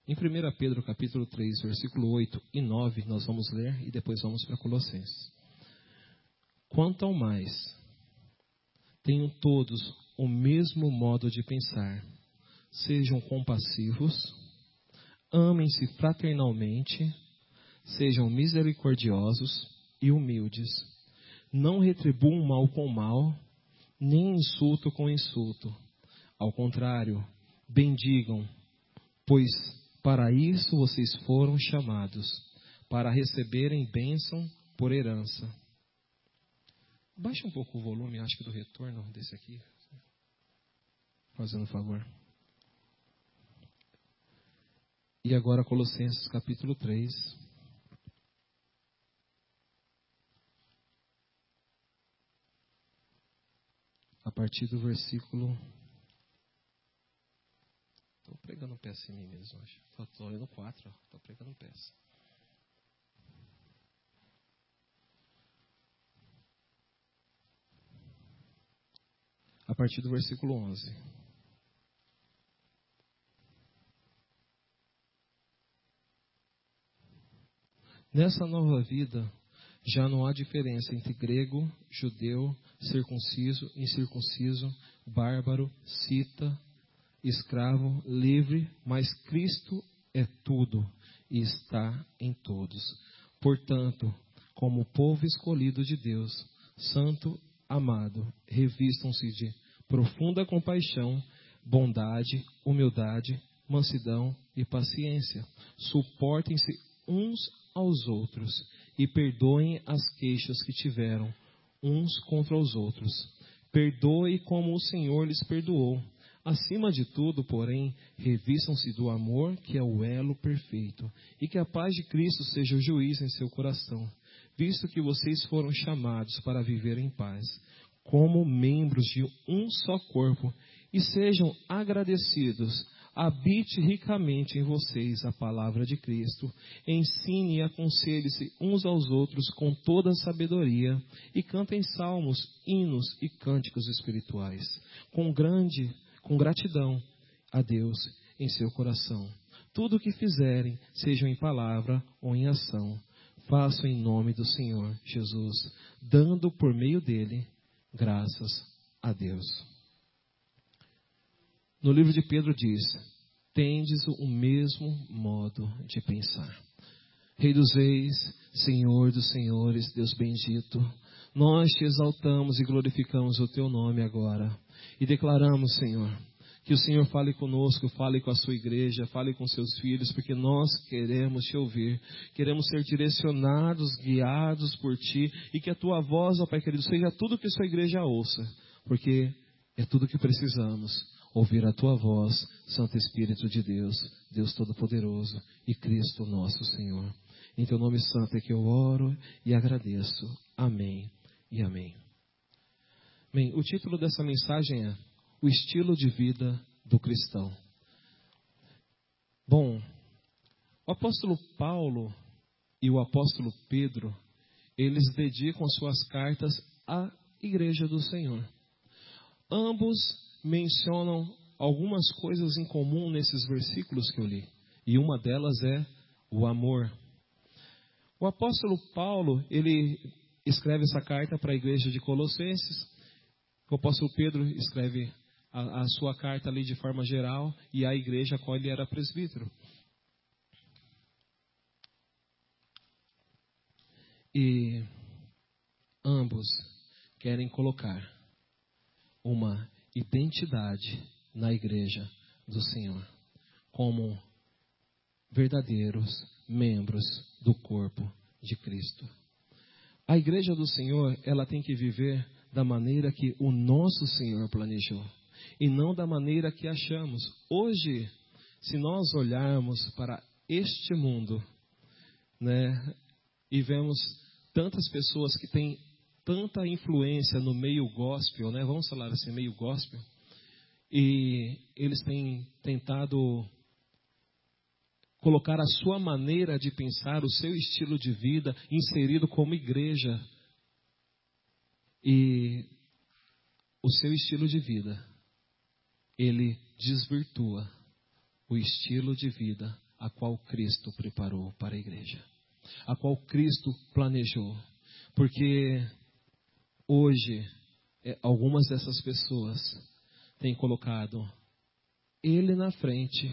Em 1 Pedro capítulo 3, versículo 8 e 9, nós vamos ler e depois vamos para Colossenses. Quanto ao mais, tenham todos o mesmo modo de pensar. Sejam compassivos, amem-se fraternalmente, sejam misericordiosos e humildes. Não retribuam mal com mal, nem insulto com insulto. Ao contrário, bendigam, pois para isso vocês foram chamados, para receberem bênção por herança. Baixa um pouco o volume, acho que do retorno desse aqui, fazendo um favor. E agora Colossenses capítulo 3. A partir do versículo... Estou pregando peça em mim mesmo, acho. Estou lendo 4, estou pregando peça. A partir do versículo 11. Nessa nova vida, já não há diferença entre grego, judeu, circunciso, incircunciso, bárbaro, cita, escravo, livre, mas Cristo é tudo e está em todos. Portanto, como povo escolhido de Deus, santo, amado, revistam-se de profunda compaixão, bondade, humildade, mansidão e paciência. Suportem-se uns aos outros e perdoem as queixas que tiveram uns contra os outros. Perdoe como o Senhor lhes perdoou. Acima de tudo, porém, revistam-se do amor, que é o elo perfeito, e que a paz de Cristo seja o juiz em seu coração, visto que vocês foram chamados para viver em paz, como membros de um só corpo, e sejam agradecidos. Habite ricamente em vocês a palavra de Cristo, ensine e aconselhe-se uns aos outros com toda a sabedoria, e cantem salmos, hinos e cânticos espirituais, com gratidão a Deus em seu coração. Tudo o que fizerem, seja em palavra ou em ação, façam em nome do Senhor Jesus, dando por meio dele graças a Deus. No livro de Pedro diz: tendes o mesmo modo de pensar. Rei dos reis, Senhor dos senhores, Deus bendito, nós te exaltamos e glorificamos o teu nome agora. E declaramos, Senhor, que o Senhor fale conosco, fale com a sua igreja, fale com seus filhos, porque nós queremos te ouvir, queremos ser direcionados, guiados por ti, e que a tua voz, ó Pai querido, seja tudo que sua igreja ouça, porque é tudo que precisamos, ouvir a tua voz, Santo Espírito de Deus, Deus Todo-Poderoso e Cristo nosso Senhor. Em teu nome santo é que eu oro e agradeço. Amém e amém. Bem, o título dessa mensagem é O Estilo de Vida do Cristão. Bom, o apóstolo Paulo e o apóstolo Pedro, eles dedicam suas cartas à igreja do Senhor. Ambos mencionam algumas coisas em comum nesses versículos que eu li. E uma delas é o amor. O apóstolo Paulo, ele escreve essa carta para a igreja de Colossenses. O apóstolo Pedro escreve a sua carta ali de forma geral, e a igreja a qual ele era presbítero. E ambos querem colocar uma identidade na igreja do Senhor, como verdadeiros membros do corpo de Cristo. A igreja do Senhor, ela tem que viver da maneira que o nosso Senhor planejou, e não da maneira que achamos. Hoje, se nós olharmos para este mundo, né, e vemos tantas pessoas que têm tanta influência no meio gospel, né, vamos falar assim, meio gospel, e eles têm tentado colocar a sua maneira de pensar, o seu estilo de vida inserido como igreja. E o seu estilo de vida, ele desvirtua o estilo de vida a qual Cristo preparou para a igreja, a qual Cristo planejou. Porque hoje, algumas dessas pessoas têm colocado Ele na frente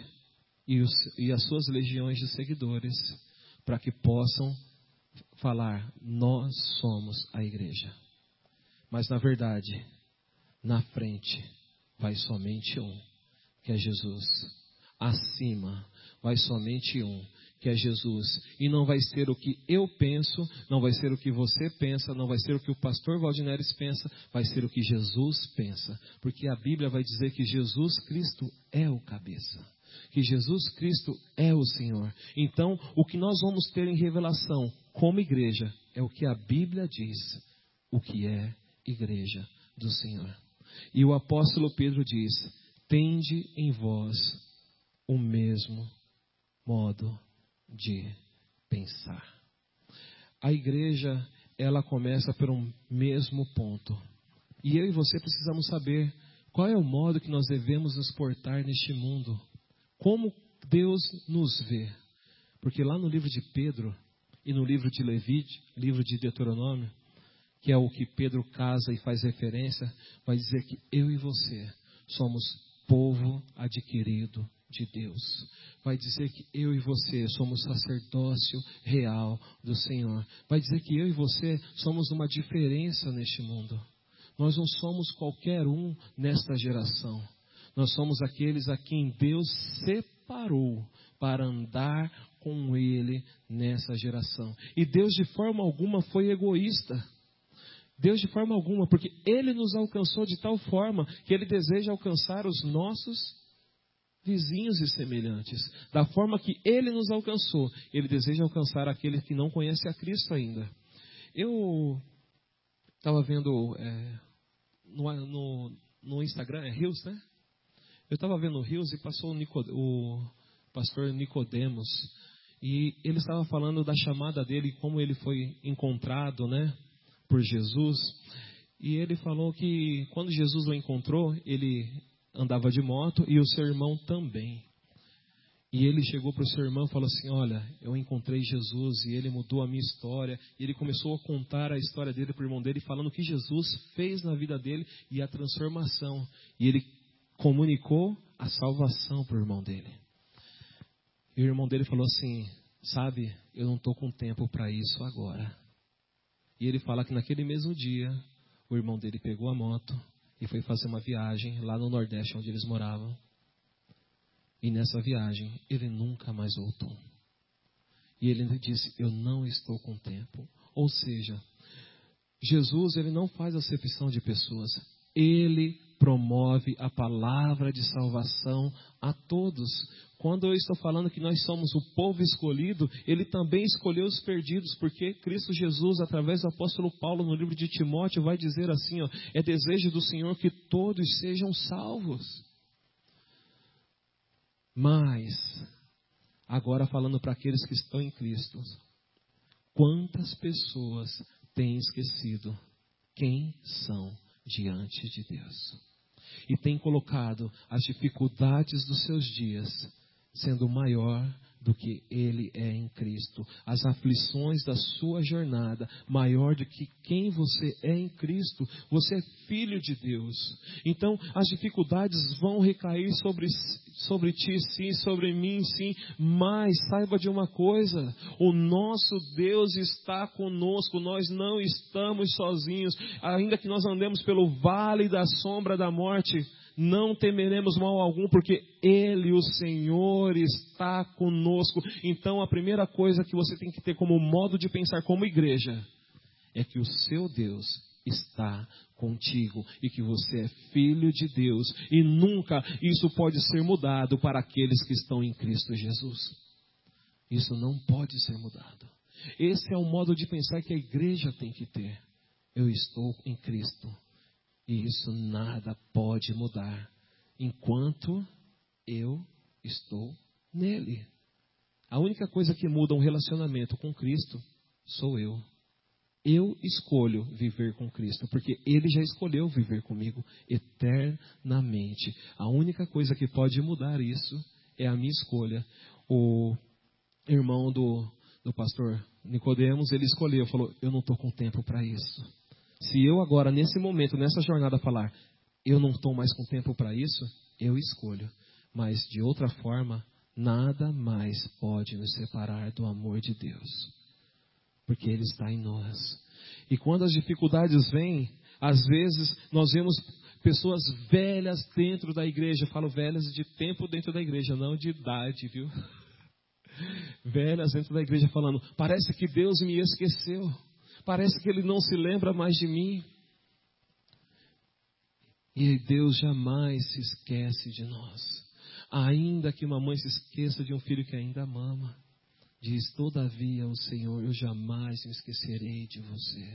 e as suas legiões de seguidores, para que possam falar: nós somos a igreja. Mas na verdade, na frente vai somente um, que é Jesus. Acima vai somente um, que é Jesus. E não vai ser o que eu penso, não vai ser o que você pensa, não vai ser o que o pastor Valdineres pensa, vai ser o que Jesus pensa. Porque a Bíblia vai dizer que Jesus Cristo é o cabeça, que Jesus Cristo é o Senhor. Então, o que nós vamos ter em revelação como igreja é o que a Bíblia diz, o que é igreja do Senhor. E o apóstolo Pedro diz: tende em vós o mesmo modo de pensar. A igreja, ela começa por um mesmo ponto. E eu e você precisamos saber qual é o modo que nós devemos nos portar neste mundo. Como Deus nos vê. Porque lá no livro de Pedro e no livro de Levítico, livro de Deuteronômio, que é o que Pedro casa e faz referência, vai dizer que eu e você somos povo adquirido de Deus. Vai dizer que eu e você somos sacerdócio real do Senhor. Vai dizer que eu e você somos uma diferença neste mundo. Nós não somos qualquer um nesta geração. Nós somos aqueles a quem Deus separou para andar com Ele nessa geração. E Deus de forma alguma foi egoísta. Deus de forma alguma, porque Ele nos alcançou de tal forma que Ele deseja alcançar os nossos vizinhos e semelhantes. Da forma que Ele nos alcançou, Ele deseja alcançar aqueles que não conhecem a Cristo ainda. Eu estava vendo no Instagram, Reels, né? Eu estava vendo o Reels e passou o pastor Nicodemos. E ele estava falando da chamada dele, como ele foi encontrado, né, por Jesus. E ele falou que quando Jesus o encontrou, ele andava de moto e o seu irmão também. E ele chegou para o seu irmão e falou assim: olha, eu encontrei Jesus e ele mudou a minha história. E ele começou a contar a história dele para o irmão dele, falando o que Jesus fez na vida dele e a transformação. E ele comunicou a salvação para o irmão dele. E o irmão dele falou assim: sabe, eu não estou com tempo para isso agora. E ele fala que naquele mesmo dia, o irmão dele pegou a moto e foi fazer uma viagem lá no Nordeste, onde eles moravam. E nessa viagem, ele nunca mais voltou. E ele disse: eu não estou com tempo. Ou seja, Jesus, ele não faz acepção de pessoas. Ele promove a palavra de salvação a todos. Quando eu estou falando que nós somos o povo escolhido, Ele também escolheu os perdidos, porque Cristo Jesus, através do apóstolo Paulo, no livro de Timóteo, vai dizer assim, ó: é desejo do Senhor que todos sejam salvos. Mas, agora falando para aqueles que estão em Cristo, quantas pessoas têm esquecido quem são diante de Deus? E têm colocado as dificuldades dos seus dias sendo maior do que ele é em Cristo. As aflições da sua jornada maior do que quem você é em Cristo. Você é filho de Deus. Então as dificuldades vão recair sobre ti sim, sobre mim sim. Mas saiba de uma coisa: o nosso Deus está conosco. Nós não estamos sozinhos. Ainda que nós andemos pelo vale da sombra da morte, não temeremos mal algum, porque Ele, o Senhor, está conosco. Então a primeira coisa que você tem que ter como modo de pensar como igreja é que o seu Deus está contigo e que você é filho de Deus. E nunca isso pode ser mudado para aqueles que estão em Cristo Jesus. Isso não pode ser mudado. Esse é o modo de pensar que a igreja tem que ter. Eu estou em Cristo. E isso nada pode mudar enquanto eu estou nele. A única coisa que muda um relacionamento com Cristo sou eu. Eu escolho viver com Cristo, porque Ele já escolheu viver comigo eternamente. A única coisa que pode mudar isso é a minha escolha. o irmão do pastor Nicodemos, ele escolheu, falou, eu não estou com tempo para isso. Se eu agora, nesse momento, nessa jornada, falar, eu não estou mais com tempo para isso, eu escolho. Mas, de outra forma, nada mais pode nos separar do amor de Deus. Porque Ele está em nós. E quando as dificuldades vêm, às vezes nós vemos pessoas velhas dentro da igreja. Eu falo velhas de tempo dentro da igreja, não de idade, viu? Velhas dentro da igreja falando, parece que Deus me esqueceu. Parece que Ele não se lembra mais de mim. E Deus jamais se esquece de nós. Ainda que uma mãe se esqueça de um filho que ainda mama. Diz, todavia o Senhor, eu jamais me esquecerei de você.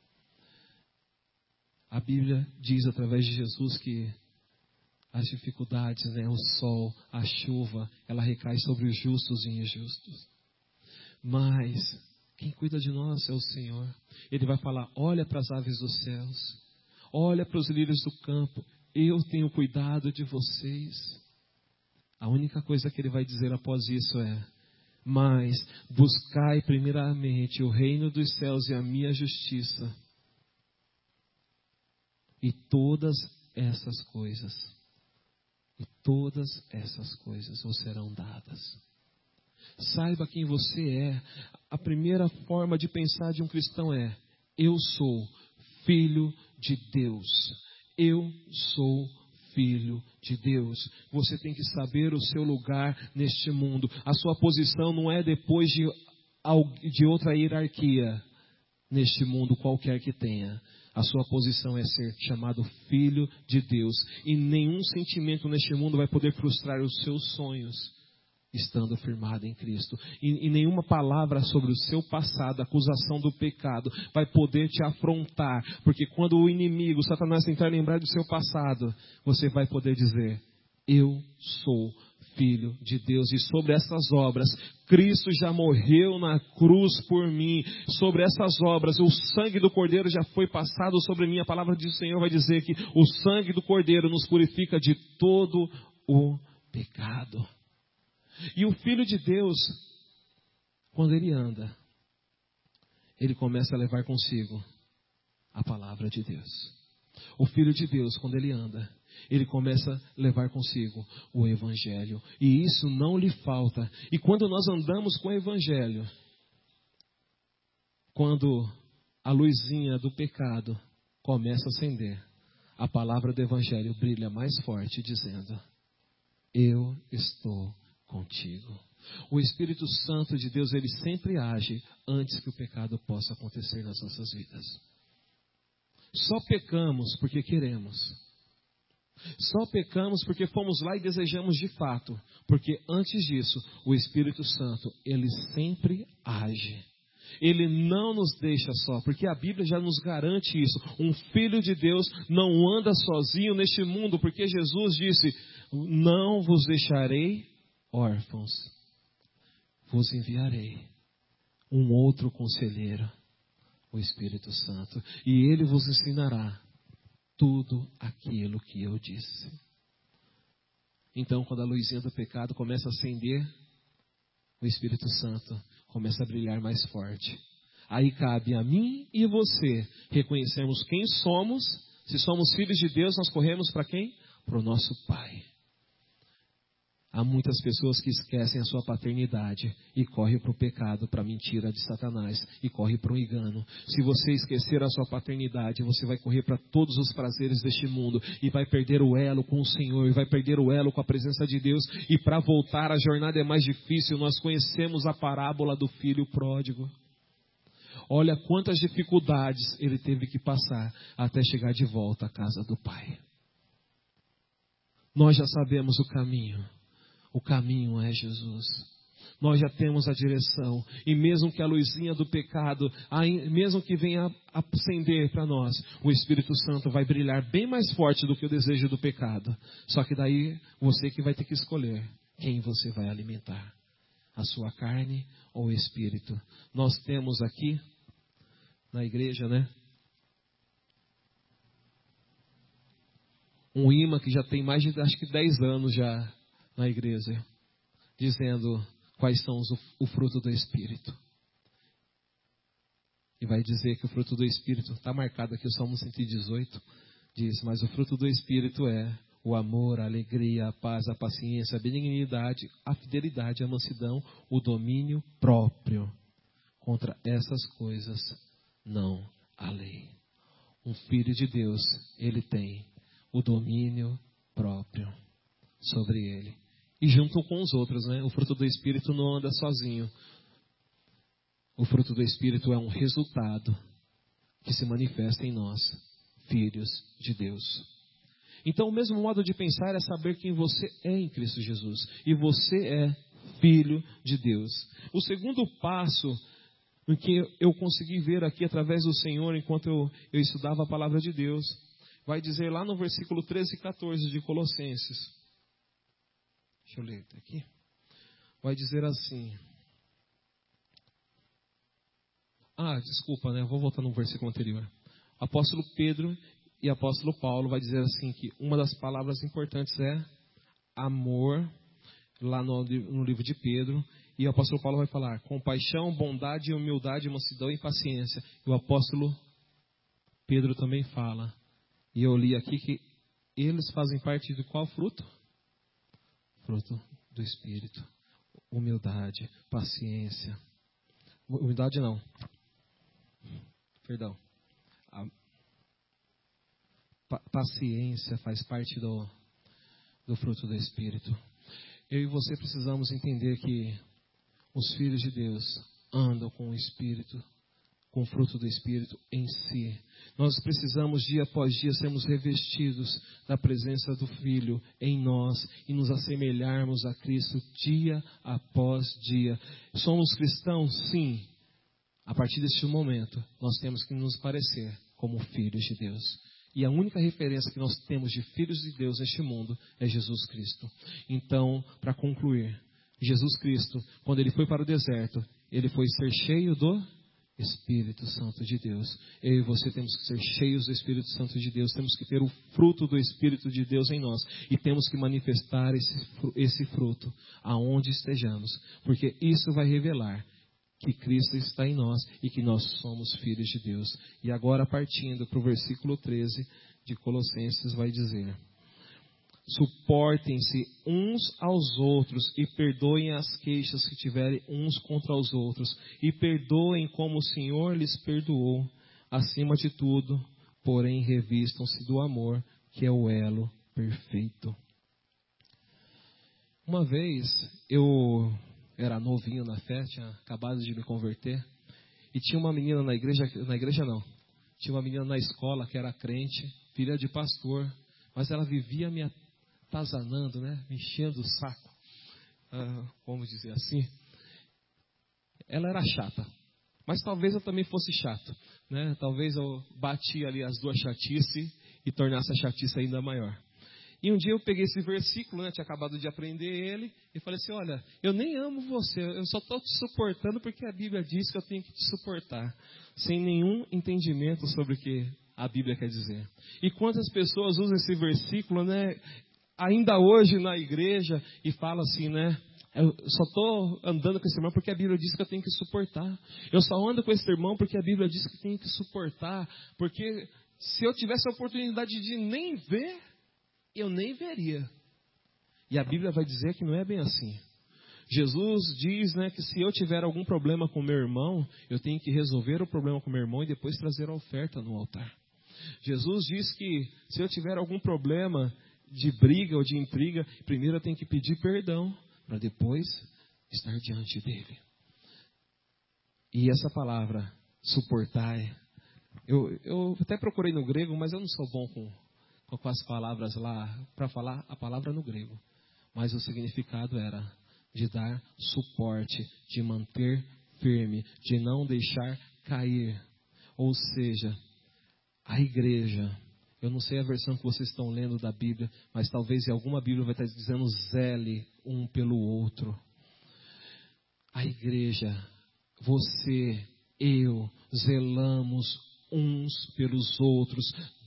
A Bíblia diz através de Jesus que as dificuldades, né, o sol, a chuva, ela recai sobre os justos e injustos. Mas quem cuida de nós é o Senhor. Ele vai falar, olha para as aves dos céus, olha para os lírios do campo, eu tenho cuidado de vocês. A única coisa que Ele vai dizer após isso é, mas buscai primeiramente o reino dos céus e a minha justiça, e todas essas coisas vos serão dadas. Saiba quem você é. A primeira forma de pensar de um cristão é, eu sou filho de Deus. Eu sou filho de Deus. Você tem que saber o seu lugar neste mundo. A sua posição não é depois de outra hierarquia neste mundo qualquer que tenha. A sua posição é ser chamado filho de Deus. E nenhum sentimento neste mundo vai poder frustrar os seus sonhos, estando firmado em Cristo. E nenhuma palavra sobre o seu passado, acusação do pecado, vai poder te afrontar. Porque quando o inimigo, Satanás, tentar lembrar do seu passado, você vai poder dizer, eu sou filho de Deus. E sobre essas obras, Cristo já morreu na cruz por mim. Sobre essas obras, o sangue do Cordeiro já foi passado sobre mim. A palavra do Senhor vai dizer que o sangue do Cordeiro nos purifica de todo o pecado. E o Filho de Deus, quando ele anda, ele começa a levar consigo a palavra de Deus. O Filho de Deus, quando ele anda, ele começa a levar consigo o Evangelho. E isso não lhe falta. E quando nós andamos com o Evangelho, quando a luzinha do pecado começa a acender, a palavra do Evangelho brilha mais forte, dizendo, eu estou contigo. O Espírito Santo de Deus, ele sempre age antes que o pecado possa acontecer nas nossas vidas. Só pecamos porque queremos. Só pecamos porque fomos lá e desejamos de fato. Porque antes disso, o Espírito Santo, ele sempre age. Ele não nos deixa só, porque a Bíblia já nos garante isso. Um filho de Deus não anda sozinho neste mundo, porque Jesus disse, não vos deixarei órfãos, vos enviarei um outro conselheiro, o Espírito Santo, e ele vos ensinará tudo aquilo que eu disse. Então, quando a luzinha do pecado começa a acender, o Espírito Santo começa a brilhar mais forte. Aí cabe a mim e você reconhecermos quem somos. Se somos filhos de Deus, nós corremos para quem? Para o nosso Pai. Há muitas pessoas que esquecem a sua paternidade e correm para o pecado, para a mentira de Satanás e correm para o engano. Se você esquecer a sua paternidade, você vai correr para todos os prazeres deste mundo e vai perder o elo com o Senhor, e vai perder o elo com a presença de Deus. E para voltar, a jornada é mais difícil. Nós conhecemos a parábola do filho pródigo. Olha quantas dificuldades ele teve que passar até chegar de volta à casa do Pai. Nós já sabemos o caminho. O caminho é Jesus. Nós já temos a direção. E mesmo que a luzinha do pecado, mesmo que venha acender para nós, o Espírito Santo vai brilhar bem mais forte do que o desejo do pecado. Só que daí você que vai ter que escolher quem você vai alimentar. A sua carne ou o Espírito. Nós temos aqui na igreja, né? Um imã que já tem mais de, acho que 10 anos já na igreja, dizendo, quais são o fruto do Espírito. E vai dizer que o fruto do Espírito, está marcado aqui o Salmo 118, diz, mas o fruto do Espírito é o amor, a alegria, a paz, a paciência, a benignidade, a fidelidade, a mansidão, o domínio próprio. Contra essas coisas não há lei. Um filho de Deus, ele tem o domínio próprio sobre ele. E junto com os outros, né? O fruto do Espírito não anda sozinho. O fruto do Espírito é um resultado que se manifesta em nós, filhos de Deus. Então, o mesmo modo de pensar é saber quem você é em Cristo Jesus. E você é filho de Deus. O segundo passo, o que eu consegui ver aqui através do Senhor, enquanto eu estudava a palavra de Deus, vai dizer lá no versículo 13 e 14 de Colossenses. Deixa eu ler aqui. Vai dizer assim. Desculpa, né? Vou voltar no versículo anterior. Apóstolo Pedro e apóstolo Paulo vai dizer assim que uma das palavras importantes é amor, lá no livro de Pedro. E o apóstolo Paulo vai falar compaixão, bondade, humildade, mansidão e paciência. E o apóstolo Pedro também fala. E eu li aqui que eles fazem parte de qual fruto? Fruto do Espírito. Humildade, paciência. Humildade não. Perdão. A paciência faz parte do fruto do Espírito. Eu e você precisamos entender que os filhos de Deus andam com o Espírito, com o fruto do Espírito em si. Nós precisamos dia após dia sermos revestidos da presença do Filho em nós e nos assemelharmos a Cristo dia após dia. Somos cristãos? Sim. A partir deste momento, nós temos que nos parecer como filhos de Deus. E a única referência que nós temos de filhos de Deus neste mundo é Jesus Cristo. Então, para concluir, Jesus Cristo, quando ele foi para o deserto, ele foi ser cheio do Espírito Santo de Deus. Eu e você temos que ser cheios do Espírito Santo de Deus. Temos que ter o fruto do Espírito de Deus em nós. E temos que manifestar esse fruto aonde estejamos. Porque isso vai revelar que Cristo está em nós e que nós somos filhos de Deus. E agora, partindo para o versículo 13 de Colossenses, vai dizer: suportem-se uns aos outros e perdoem as queixas que tiverem uns contra os outros, e perdoem como o Senhor lhes perdoou. Acima de tudo, porém, revistam-se do amor, que é o elo perfeito. Uma vez eu era novinho na fé, tinha acabado de me converter, e tinha uma menina na igreja não, tinha uma menina na escola que era crente, filha de pastor, mas ela vivia me atazanando, né, me enchendo o saco, vamos dizer assim. Ela era chata, mas talvez eu também fosse chato, né? Talvez eu batia ali as duas chatices e tornasse a chatice ainda maior. E um dia eu peguei esse versículo, né, tinha acabado de aprender ele, e falei assim: olha, eu nem amo você, eu só estou te suportando porque a Bíblia diz que eu tenho que te suportar, sem nenhum entendimento sobre o que a Bíblia quer dizer. E quantas pessoas usam esse versículo, né, ainda hoje na igreja, e falam assim, né: eu só estou andando com esse irmão porque a Bíblia diz que eu tenho que suportar. Eu só ando com esse irmão porque a Bíblia diz que eu tenho que suportar. Porque se eu tivesse a oportunidade de nem ver, eu nem veria. E a Bíblia vai dizer que não é bem assim. Jesus diz, né, que se eu tiver algum problema com meu irmão, eu tenho que resolver o problema com meu irmão e depois trazer a oferta no altar. Jesus diz que se eu tiver algum problema de briga ou de intriga, primeiro eu tenho que pedir perdão para depois estar diante dele. E essa palavra, suportar, eu até procurei no grego, mas eu não sou bom com as palavras lá para falar a palavra no grego. Mas o significado era de dar suporte, de manter firme, de não deixar cair. Ou seja, a igreja, eu não sei a versão que vocês estão lendo da Bíblia, mas talvez em alguma Bíblia vai estar dizendo zele um pelo outro. A igreja, você, eu, zelamos uns pelos outros,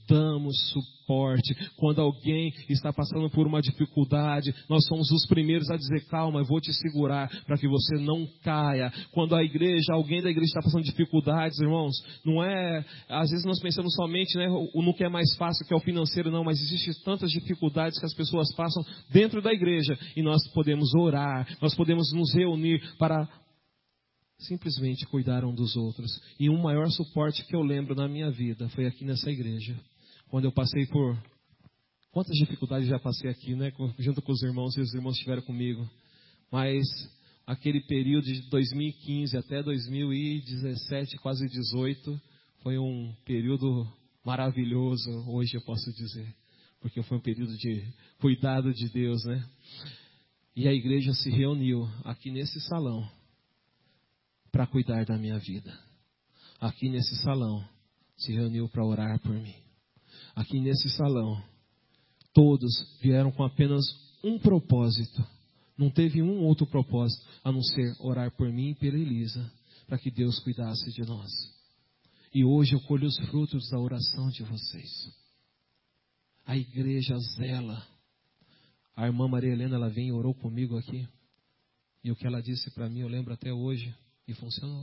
damos suporte. Quando alguém está passando por uma dificuldade, nós somos os primeiros a dizer: calma, eu vou te segurar para que você não caia. Quando alguém da igreja está passando dificuldades, irmãos, não é, às vezes nós pensamos somente, né, no que é mais fácil, que é o financeiro, não, mas existem tantas dificuldades que as pessoas passam dentro da igreja, e nós podemos orar, nós podemos nos reunir para simplesmente cuidar um dos outros. E um maior suporte que eu lembro na minha vida foi aqui nessa igreja, quando eu passei por quantas dificuldades já passei aqui, né, junto com os irmãos, e os irmãos estiveram comigo, mas aquele período de 2015 até 2017, quase 18, foi um período maravilhoso, hoje eu posso dizer, porque foi um período de cuidado de Deus, né? E a igreja se reuniu aqui nesse salão para cuidar da minha vida. Aqui nesse salão se reuniu para orar por mim. Aqui nesse salão todos vieram com apenas um propósito. Não teve um outro propósito a não ser orar por mim e pela Elisa, para que Deus cuidasse de nós. E hoje eu colho os frutos da oração de vocês. A igreja zela. A irmã Maria Helena, ela veio e orou comigo aqui. E o que ela disse para mim, eu lembro até hoje. E funcionou.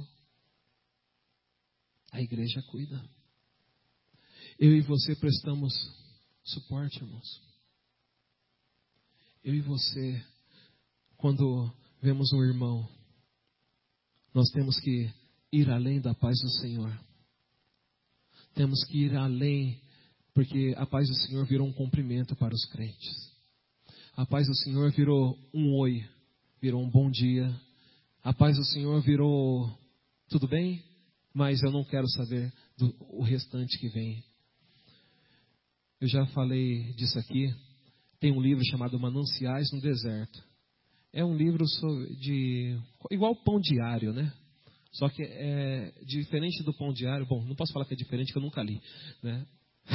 A igreja cuida. Eu e você prestamos suporte, irmãos. Eu e você, quando vemos um irmão, nós temos que ir além da paz do Senhor. Temos que ir além, porque a paz do Senhor virou um cumprimento para os crentes. A paz do Senhor virou um oi, virou um bom dia. A paz do Senhor virou tudo bem, mas eu não quero saber o restante que vem. Eu já falei disso aqui. Tem um livro chamado Mananciais no Deserto. É um livro igual pão diário, né? Só que é diferente do pão diário. Bom, não posso falar que é diferente, que eu nunca li, né?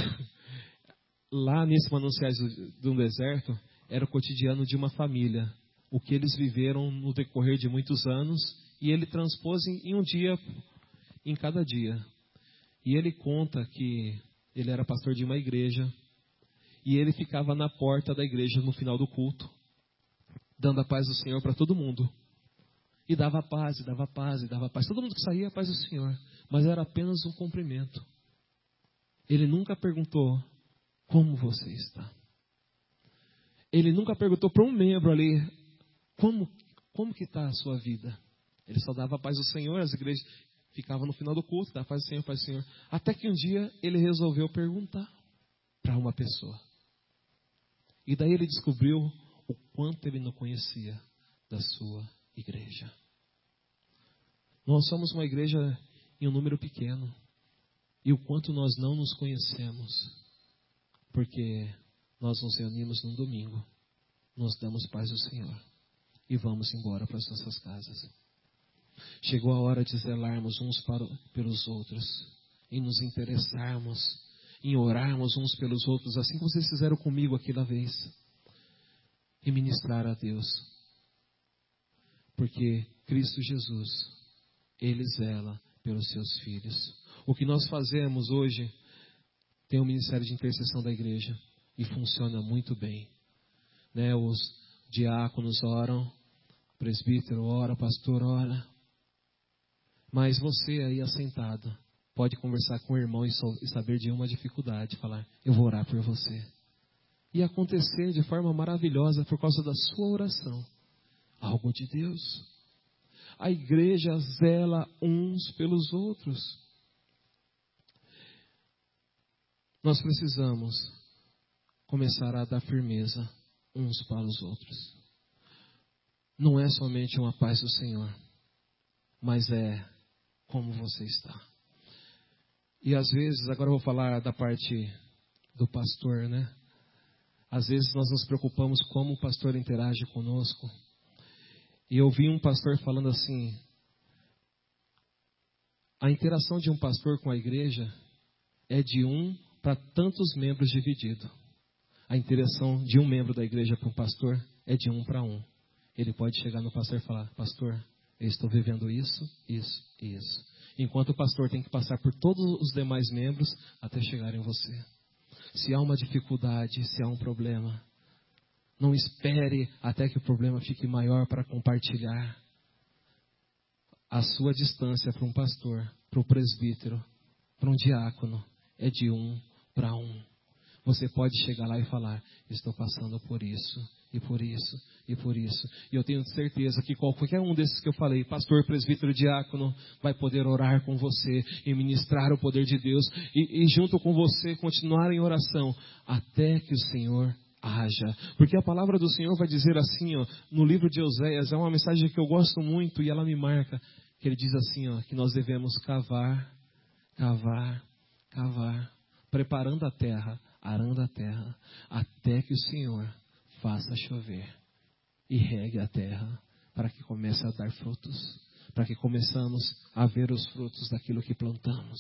Lá nesse Mananciais do Deserto, era o cotidiano de uma família. O que eles viveram no decorrer de muitos anos, e ele transpôs em um dia, em cada dia. E ele conta que ele era pastor de uma igreja, e ele ficava na porta da igreja no final do culto, dando a paz do Senhor para todo mundo. E dava paz, e dava paz, e dava paz. Todo mundo que saía, a paz do Senhor. Mas era apenas um cumprimento. Ele nunca perguntou: como você está? Ele nunca perguntou para um membro ali: como que está a sua vida? Ele só dava a paz do Senhor. As igrejas ficavam no final do culto, dava paz do Senhor, paz do Senhor. Até que um dia ele resolveu perguntar para uma pessoa. E daí ele descobriu o quanto ele não conhecia da sua igreja. Nós somos uma igreja em um número pequeno. E o quanto nós não nos conhecemos. Porque nós nos reunimos num domingo. Nós damos paz ao Senhor. E vamos embora para as nossas casas. Chegou a hora de zelarmos uns pelos outros. E nos interessarmos. Em orarmos uns pelos outros. Assim como vocês fizeram comigo aquela vez. E ministrar a Deus. Porque Cristo Jesus, Ele zela pelos seus filhos. O que nós fazemos hoje tem um ministério de intercessão da igreja. E funciona muito bem. Né? Os diáconos oram, o presbítero ora, o pastor ora. Mas você aí assentado pode conversar com o irmão e saber de uma dificuldade. Falar: eu vou orar por você. E acontecer de forma maravilhosa por causa da sua oração. Algo de Deus. A igreja zela uns pelos outros. Nós precisamos começar a dar firmeza uns para os outros. Não é somente uma paz do Senhor, mas é como você está. E às vezes, agora eu vou falar da parte do pastor, né? Às vezes nós nos preocupamos como o pastor interage conosco. E eu vi um pastor falando assim: a interação de um pastor com a igreja é de um para tantos membros dividido. A interação de um membro da igreja com o pastor é de 1 para 1. Ele pode chegar no pastor e falar: pastor, eu estou vivendo isso, isso e isso. Enquanto o pastor tem que passar por todos os demais membros até chegar em você. Se há uma dificuldade, se há um problema, não espere até que o problema fique maior para compartilhar. A sua distância para um pastor, para um presbítero, para um diácono, é de 1 para 1. Você pode chegar lá e falar: estou passando por isso, e por isso, e por isso. E eu tenho certeza que qualquer um desses que eu falei, pastor, presbítero, diácono, vai poder orar com você e ministrar o poder de Deus. E junto com você continuar em oração, até que o Senhor haja. Porque a palavra do Senhor vai dizer assim, ó, no livro de Oséias, é uma mensagem que eu gosto muito e ela me marca, que ele diz assim, ó, que nós devemos cavar, cavar, cavar, preparando a terra, arando a terra, até que o Senhor faça chover e regue a terra, para que comece a dar frutos, para que começamos a ver os frutos daquilo que plantamos.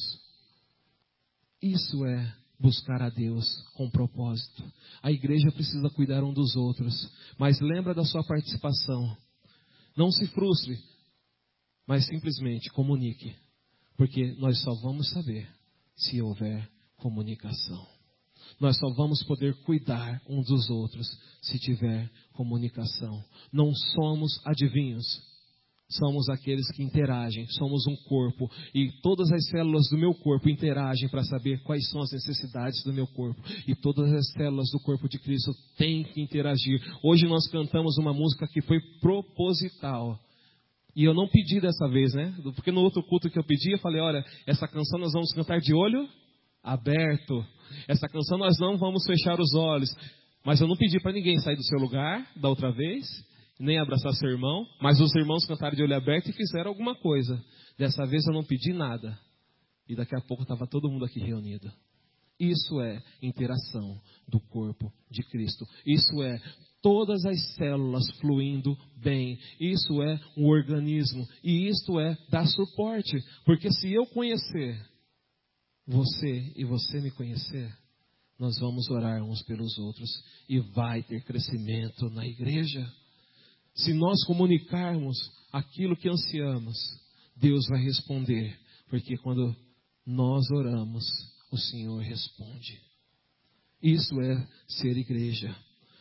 Isso é buscar a Deus com propósito. A igreja precisa cuidar um dos outros, mas lembra da sua participação. Não se frustre, mas simplesmente comunique, porque nós só vamos saber se houver comunicação. Nós só vamos poder cuidar uns dos outros se tiver comunicação. Não somos adivinhos, somos aqueles que interagem, somos um corpo e todas as células do meu corpo interagem para saber quais são as necessidades do meu corpo. E todas as células do corpo de Cristo têm que interagir. Hoje nós cantamos uma música que foi proposital. E eu não pedi dessa vez, né? Porque no outro culto que eu pedi, eu falei, olha, essa canção nós vamos cantar de olho aberto. Essa canção nós não vamos fechar os olhos. Mas eu não pedi para ninguém sair do seu lugar da outra vez, nem abraçar seu irmão. Mas os irmãos cantaram de olho aberto e fizeram alguma coisa. Dessa vez eu não pedi nada. E daqui a pouco estava todo mundo aqui reunido. Isso é interação do corpo de Cristo. Isso é todas as células fluindo bem. Isso é um organismo. E isto é dar suporte. Porque se eu conhecer você e você me conhecer, nós vamos orar uns pelos outros e vai ter crescimento na igreja. Se nós comunicarmos aquilo que ansiamos, Deus vai responder, porque quando nós oramos, o Senhor responde. Isso é ser igreja.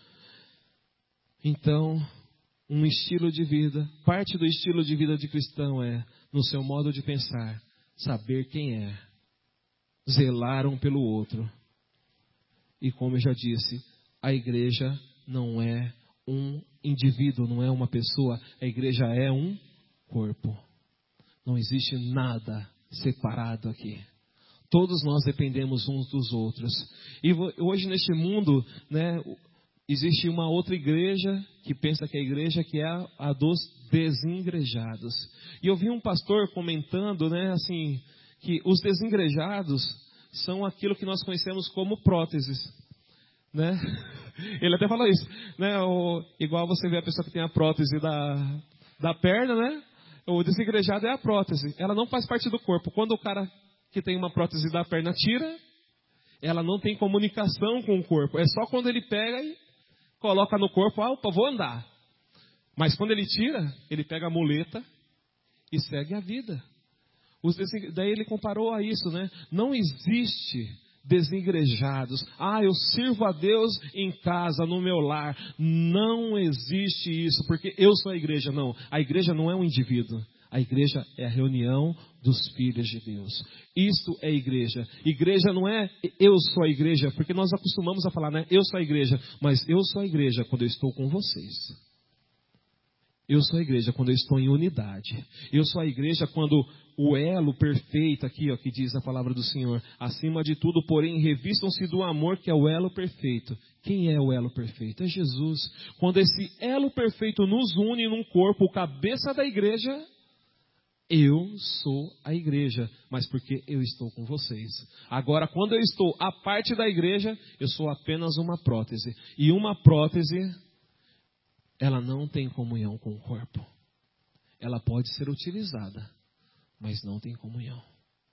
Então, um estilo de vida, parte do estilo de vida de cristão é, no seu modo de pensar, saber quem é, zelar um pelo outro. E como eu já disse, a igreja não é um indivíduo, não é uma pessoa, a igreja é um corpo. Não existe nada separado aqui. Todos nós dependemos uns dos outros. E hoje neste mundo, né, existe uma outra igreja que pensa que é a igreja que é a dos desengrejados. E eu vi um pastor comentando, né, assim, que os desengrejados são aquilo que nós conhecemos como próteses, né? Ele até falou isso, né? Igual você vê a pessoa que tem a prótese da perna, né? O desengrejado é a prótese. Ela não faz parte do corpo. Quando o cara que tem uma prótese da perna tira, ela não tem comunicação com o corpo. É só quando ele pega e coloca no corpo, opa, vou andar. Mas quando ele tira, ele pega a muleta e segue a vida. Daí ele comparou a isso, né? Não existe desengrejados. Eu sirvo a Deus em casa, no meu lar. Não existe isso, porque eu sou a igreja. Não, a igreja não é um indivíduo. A igreja é a reunião dos filhos de Deus. Isto é igreja. Igreja não é eu sou a igreja, porque nós acostumamos a falar, né? Eu sou a igreja, mas eu sou a igreja quando eu estou com vocês. Eu sou a igreja quando eu estou em unidade. Eu sou a igreja quando o elo perfeito, aqui ó, que diz a palavra do Senhor, acima de tudo, porém, revistam-se do amor, que é o elo perfeito. Quem é o elo perfeito? É Jesus. Quando esse elo perfeito nos une num corpo, o cabeça da igreja, eu sou a igreja, mas porque eu estou com vocês. Agora, quando eu estou à parte da igreja, eu sou apenas uma prótese. E uma prótese, ela não tem comunhão com o corpo. Ela pode ser utilizada, mas não tem comunhão.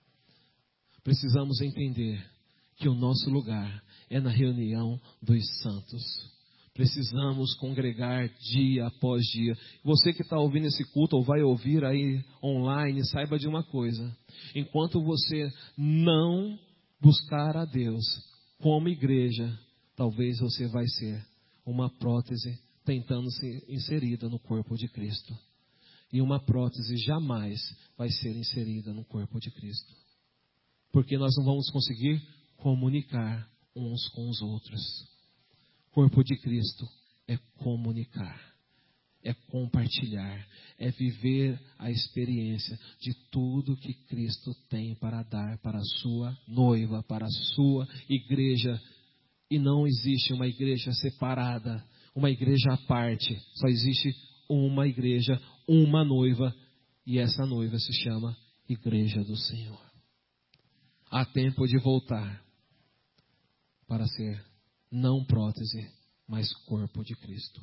Precisamos entender que o nosso lugar é na reunião dos santos. Precisamos congregar dia após dia. Você que está ouvindo esse culto ou vai ouvir aí online, saiba de uma coisa. Enquanto você não buscar a Deus, como igreja, talvez você vai ser uma prótese tentando ser inserida no corpo de Cristo. E uma prótese jamais vai ser inserida no corpo de Cristo. Porque nós não vamos conseguir comunicar uns com os outros. Corpo de Cristo é comunicar, é compartilhar, é viver a experiência de tudo que Cristo tem para dar para a sua noiva, para a sua igreja. E não existe uma igreja separada, uma igreja à parte. Só existe uma igreja, uma noiva, e essa noiva se chama Igreja do Senhor. Há tempo de voltar para ser não prótese, mas corpo de Cristo.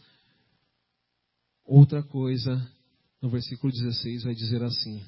Outra coisa, no versículo 16 vai dizer assim: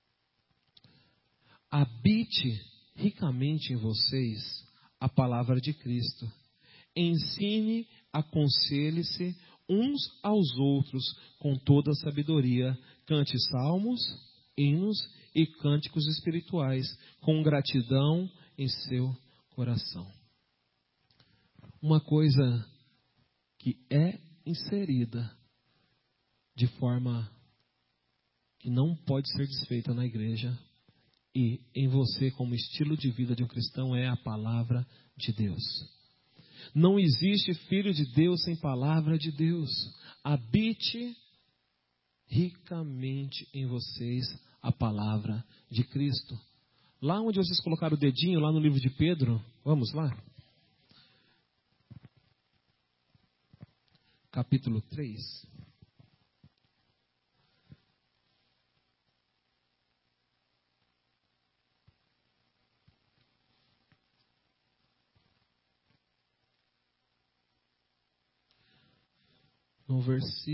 habite ricamente em vocês a palavra de Cristo. Ensine, aconselhe-se uns aos outros com toda a sabedoria. Cante salmos, hinos e cânticos espirituais com gratidão em seu coração. Uma coisa que é inserida de forma que não pode ser desfeita na igreja e em você como estilo de vida de um cristão é a palavra de Deus. Não existe filho de Deus sem palavra de Deus. Habite ricamente em vocês a palavra de Cristo. Lá onde vocês colocaram o dedinho, lá no livro de Pedro, vamos lá? Capítulo 3. No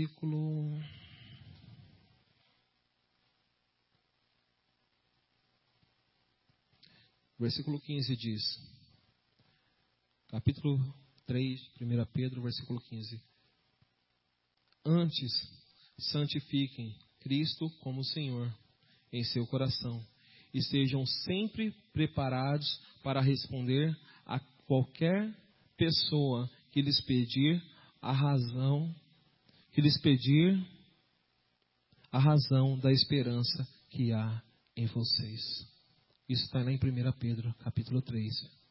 versículo 15 diz, capítulo 3, 1 Pedro, versículo 15. Antes, santifiquem Cristo como Senhor em seu coração e sejam sempre preparados para responder a qualquer pessoa que lhes pedir a razão da esperança que há em vocês. Isso está lá em 1 Pedro, capítulo 3.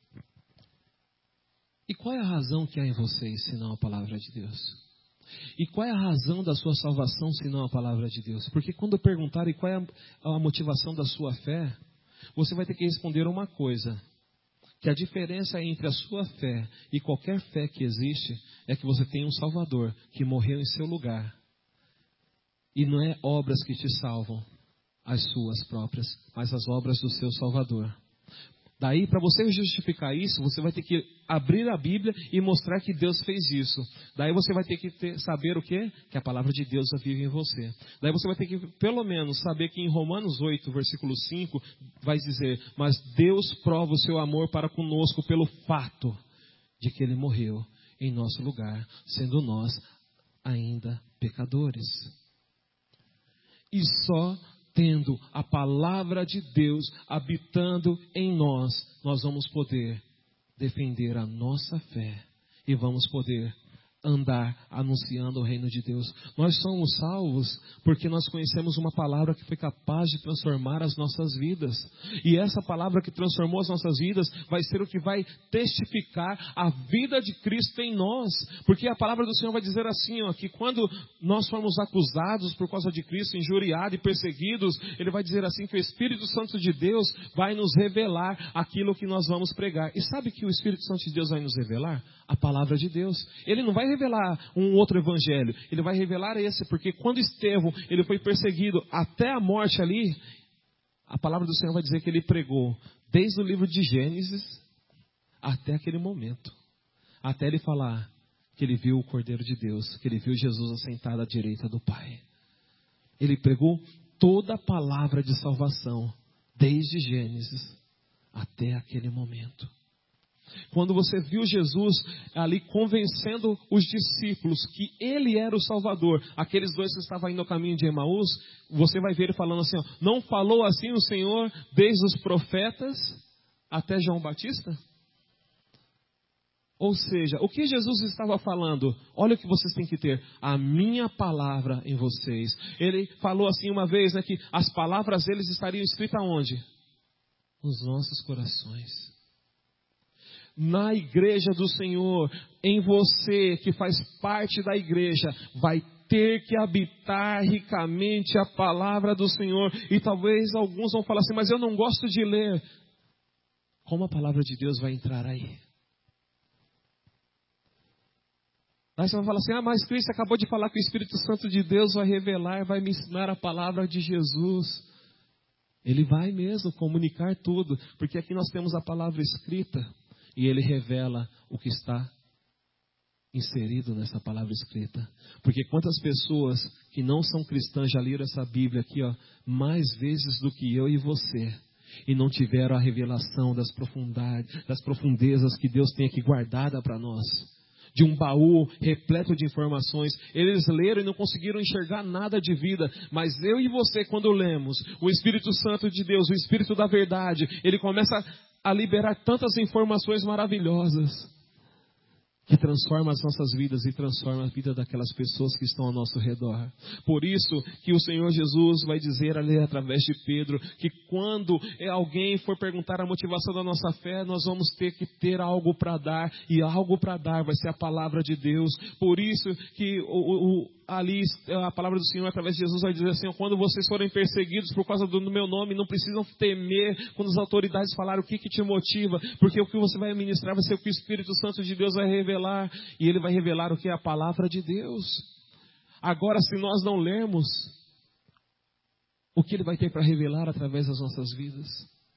E qual é a razão que há em vocês, senão a palavra de Deus? E qual é a razão da sua salvação, senão a palavra de Deus? Porque quando perguntarem qual é a motivação da sua fé, você vai ter que responder uma coisa: que a diferença entre a sua fé e qualquer fé que existe é que você tem um Salvador que morreu em seu lugar. E não é obras que te salvam, as suas próprias, mas as obras do seu Salvador. Daí, para você justificar isso, você vai ter que abrir a Bíblia e mostrar que Deus fez isso. Daí você vai ter que saber o quê? Que a palavra de Deus vive em você. Daí você vai ter que, pelo menos, saber que em Romanos 8, versículo 5, vai dizer: mas Deus prova o seu amor para conosco pelo fato de que Ele morreu em nosso lugar, sendo nós ainda pecadores. E só tendo a palavra de Deus habitando em nós, nós vamos poder defender a nossa fé e vamos poder andar anunciando o reino de Deus. Nós somos salvos porque nós conhecemos uma palavra que foi capaz de transformar as nossas vidas. E essa palavra que transformou as nossas vidas vai ser o que vai testificar a vida de Cristo em nós. Porque a palavra do Senhor vai dizer assim, ó, que quando nós formos acusados por causa de Cristo, injuriados e perseguidos, Ele vai dizer assim que o Espírito Santo de Deus vai nos revelar aquilo que nós vamos pregar. E sabe que o Espírito Santo de Deus vai nos revelar? A palavra de Deus. Ele não vai revelar um outro evangelho, ele vai revelar esse, porque quando Estevão ele foi perseguido até a morte ali, a palavra do Senhor vai dizer que ele pregou desde o livro de Gênesis até aquele momento, até ele falar que ele viu o Cordeiro de Deus, que ele viu Jesus assentado à direita do Pai. Ele pregou toda a palavra de salvação desde Gênesis até aquele momento. Quando você viu Jesus ali convencendo os discípulos que Ele era o Salvador, aqueles dois que estavam indo ao caminho de Emaús, você vai ver ele falando assim, ó, não falou assim o Senhor desde os profetas até João Batista? Ou seja, o que Jesus estava falando? Olha o que vocês têm que ter: a minha palavra em vocês. Ele falou assim uma vez, né, que as palavras deles estariam escritas onde? Nos nossos corações. Na igreja do Senhor, em você que faz parte da igreja, vai ter que habitar ricamente a palavra do Senhor. E talvez alguns vão falar assim: mas eu não gosto de ler. Como a palavra de Deus vai entrar aí? Aí você vai falar assim: ah, mas Cristo acabou de falar que o Espírito Santo de Deus vai revelar, vai me ensinar a palavra de Jesus. Ele vai mesmo comunicar tudo, porque aqui nós temos a palavra escrita, e Ele revela o que está inserido nessa palavra escrita. Porque quantas pessoas que não são cristãs já leram essa Bíblia aqui, ó, mais vezes do que eu e você, e não tiveram a revelação das profundezas que Deus tem aqui guardada para nós. De um baú repleto de informações. Eles leram e não conseguiram enxergar nada de vida. Mas eu e você, quando lemos, o Espírito Santo de Deus, o Espírito da verdade, ele começa a liberar tantas informações maravilhosas, que transforma as nossas vidas e transforma a vida daquelas pessoas que estão ao nosso redor. Por isso que o Senhor Jesus vai dizer ali através de Pedro, que quando alguém for perguntar a motivação da nossa fé, nós vamos ter que ter algo para dar, e algo para dar vai ser a palavra de Deus. Por isso que ali a palavra do Senhor através de Jesus vai dizer assim: quando vocês forem perseguidos por causa do meu nome, não precisam temer quando as autoridades falarem o que te motiva, porque o que você vai ministrar vai ser o que o Espírito Santo de Deus vai revelar, e Ele vai revelar o que é a palavra de Deus. Agora, se nós não lermos, o que Ele vai ter para revelar através das nossas vidas?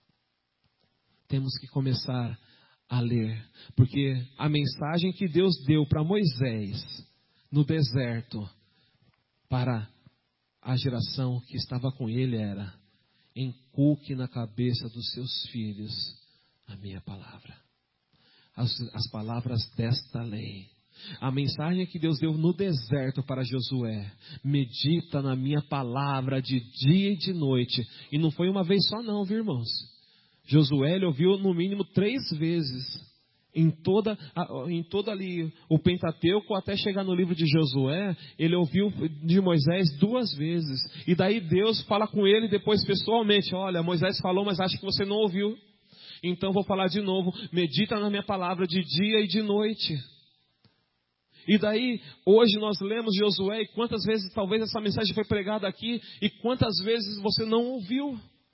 Temos que começar a ler, porque a mensagem que Deus deu para Moisés no deserto, para a geração que estava com ele, era: inculque na cabeça dos seus filhos a minha palavra, as palavras desta lei. A mensagem que Deus deu no deserto para Josué: medita na minha palavra de dia e de noite. E não foi uma vez só não, viu, irmãos? Josué, ele ouviu no mínimo 3 vezes. Em toda ali o Pentateuco, até chegar no livro de Josué, ele ouviu de Moisés 2 vezes. E daí Deus fala com ele depois pessoalmente: olha, Moisés falou, mas acho que você não ouviu. Então vou falar de novo: medita na minha palavra de dia e de noite. E daí, hoje nós lemos Josué, e quantas vezes talvez essa mensagem foi pregada aqui, e quantas vezes você não ouviu?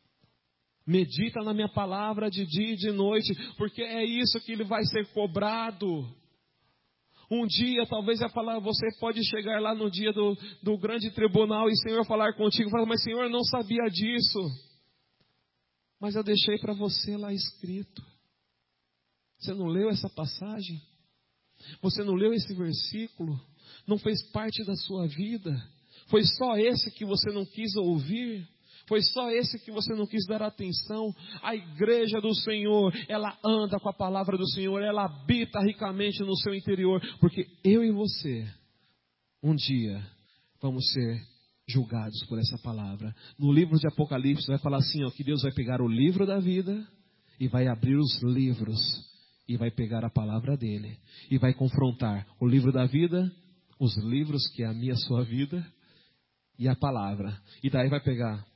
Medita na minha palavra de dia e de noite, porque é isso que ele vai ser cobrado. Um dia, talvez você pode chegar lá no dia do grande tribunal, e o Senhor falar contigo, falar: mas Senhor, eu não sabia disso. Mas eu deixei para você lá escrito. Você não leu essa passagem? Você não leu esse versículo? Não fez parte da sua vida? Foi só esse que você não quis ouvir? Foi só esse que você não quis dar atenção? A igreja do Senhor, ela anda com a palavra do Senhor, ela habita ricamente no seu interior, porque eu e você, um dia, vamos ser julgados por essa palavra. No livro de Apocalipse vai falar assim, ó, que Deus vai pegar o livro da vida e vai abrir os livros e vai pegar a palavra dele e vai confrontar o livro da vida, os livros que é a minha, a sua vida, e a palavra. E daí vai pegar: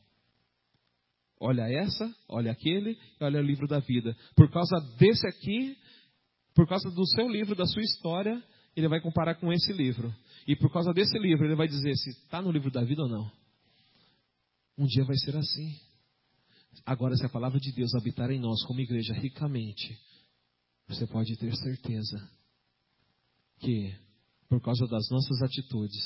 olha essa, olha aquele, e olha o livro da vida. Por causa desse aqui, por causa do seu livro, da sua história, ele vai comparar com esse livro. E por causa desse livro, ele vai dizer se está no livro da vida ou não. Um dia vai ser assim. Agora, se a palavra de Deus habitar em nós como igreja ricamente, você pode ter certeza que, por causa das nossas atitudes,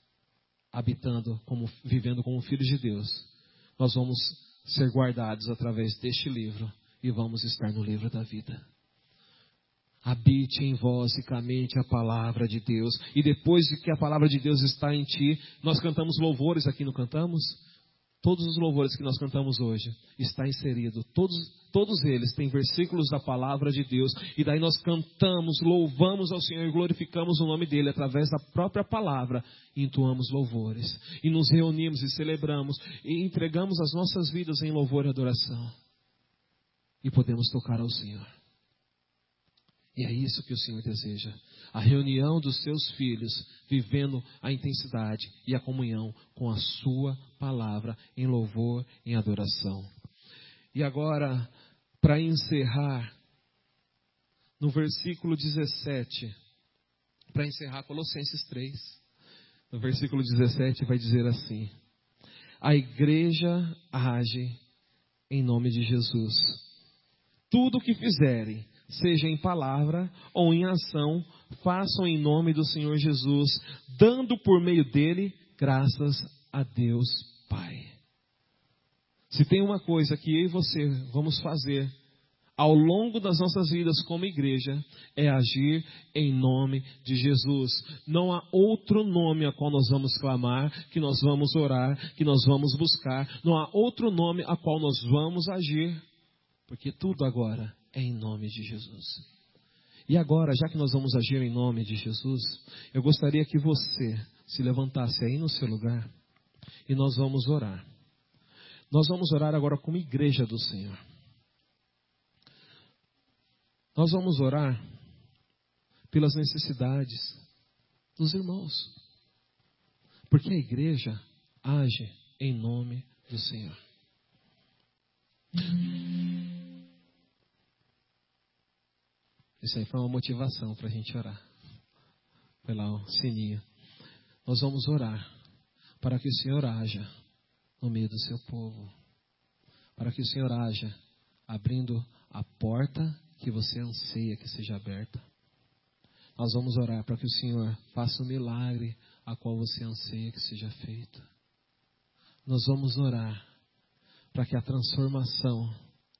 vivendo como filhos de Deus, nós vamos ser guardados através deste livro e vamos estar no livro da vida. Habite em vós ricamente a palavra de Deus. E depois de que a palavra de Deus está em ti, nós cantamos louvores aqui, não cantamos? Todos os louvores que nós cantamos hoje está inserido, todos eles têm versículos da palavra de Deus. E daí nós cantamos, louvamos ao Senhor e glorificamos o nome dele através da própria palavra. E entoamos louvores e nos reunimos e celebramos e entregamos as nossas vidas em louvor e adoração. E podemos tocar ao Senhor. E é isso que o Senhor deseja. A reunião dos seus filhos, vivendo a intensidade e a comunhão com a sua palavra, em louvor, em adoração. E agora, para encerrar, no versículo 17, para encerrar Colossenses 3, no versículo 17 vai dizer assim: a igreja age em nome de Jesus. Tudo o que fizerem, seja em palavra ou em ação, façam em nome do Senhor Jesus, dando por meio dele graças a Deus Pai. Se tem uma coisa que eu e você vamos fazer ao longo das nossas vidas como igreja, é agir em nome de Jesus. Não há outro nome a qual nós vamos clamar, que nós vamos orar, que nós vamos buscar. Não há outro nome a qual nós vamos agir, porque tudo agora é em nome de Jesus. E agora, já que nós vamos agir em nome de Jesus, eu gostaria que você se levantasse aí no seu lugar e nós vamos orar. Nós vamos orar agora como igreja do Senhor. Nós vamos orar pelas necessidades dos irmãos, porque a igreja age em nome do Senhor. Isso aí foi uma motivação para a gente orar. Foi lá o sininho. Nós vamos orar para que o Senhor haja no meio do seu povo, para que o Senhor haja abrindo a porta que você anseia que seja aberta. Nós vamos orar para que o Senhor faça o milagre a qual você anseia que seja feito. Nós vamos orar para que a transformação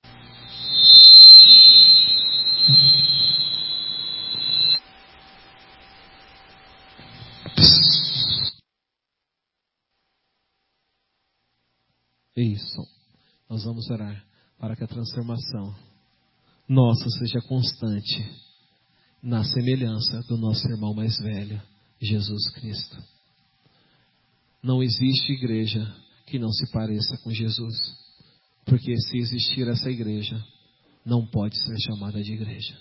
isso. Nós vamos orar para que a transformação nossa seja constante na semelhança do nosso irmão mais velho, Jesus Cristo. Não existe igreja que não se pareça com Jesus, porque se existir essa igreja, não pode ser chamada de igreja.